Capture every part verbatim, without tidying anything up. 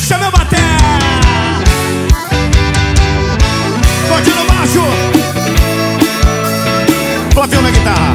Puxa meu baté. Corte no baixo. Flavinho na guitarra.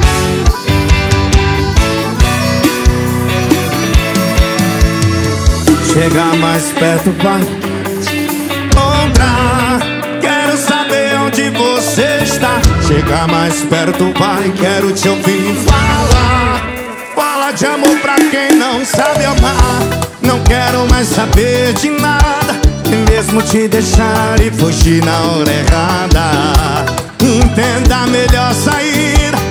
Chega mais perto, vai encontrar. Quero saber onde você está. Chega mais perto, vai, quero te ouvir falar. Fala de amor pra quem não sabe amar. Não quero mais saber de nada, e mesmo te deixar e fugir na hora errada. Entenda a melhor saída,